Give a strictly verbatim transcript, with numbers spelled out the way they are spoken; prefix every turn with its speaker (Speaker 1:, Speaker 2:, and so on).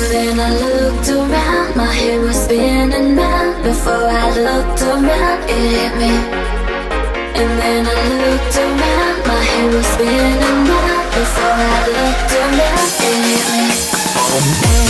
Speaker 1: then I looked around, my head was spinning round. Before I looked around, it hit me. And then I looked around, my head was spinning round. Before I looked around, it hit me.